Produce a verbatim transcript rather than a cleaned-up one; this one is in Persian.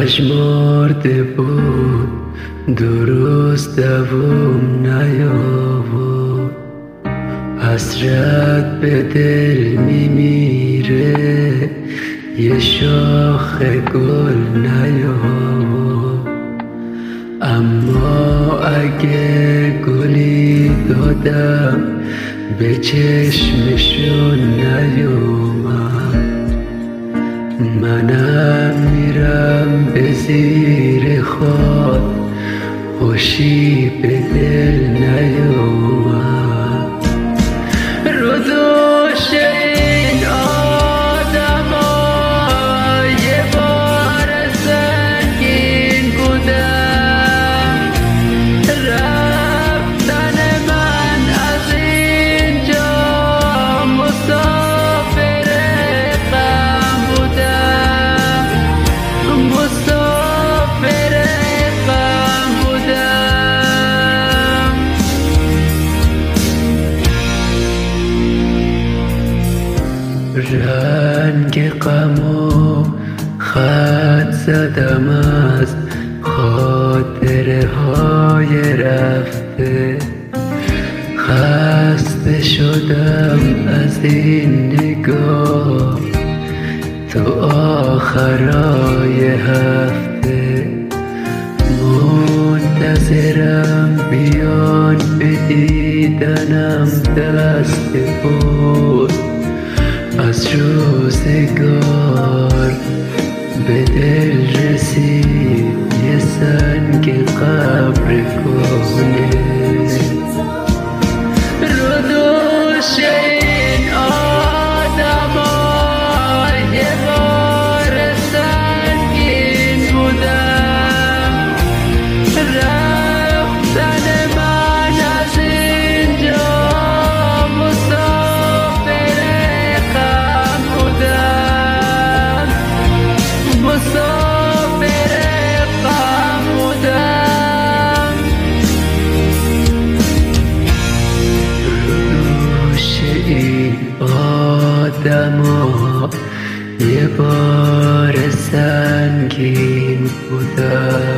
پژمرده بود درست دوام نیاورد، حسرت به دل میمیره یه شاخ گل نیاورد. اما اگه گلی دادم به چشمشون نیومد، منم میرم به زیر خاک خوشی به دل نیومد. رو دوش این آدما یه بار سنگین بودم، رفتن من از اینجا مسافر غم بودم، مسافر غم بودم. رنگ غمو خط زدم از خاطره های رفته، خسته شدم از این نگاه تو آخرای هفته. منتظرم بیان به دیدنم دست بود از روزگار، به دل رسید یه سنگ قبر کهنه. رو دوش این آدما یه بار سنگین بودم، رفتن من از اینجا مسافر غم بودم، مسافر غم بودم. روش این آدما یه بار سنگین بودم.